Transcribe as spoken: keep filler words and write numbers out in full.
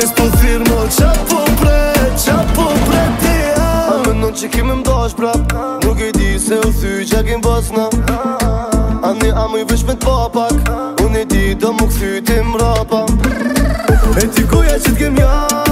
S'po thirë mo qa po pret, qa po pret ti a menon që kime m'dash prap Nuk e di se u thy qa kem basna Ani a mu i vesh me t'papak Unë e di do mu këthy ti m'rapa E ti kuja që t'kem ja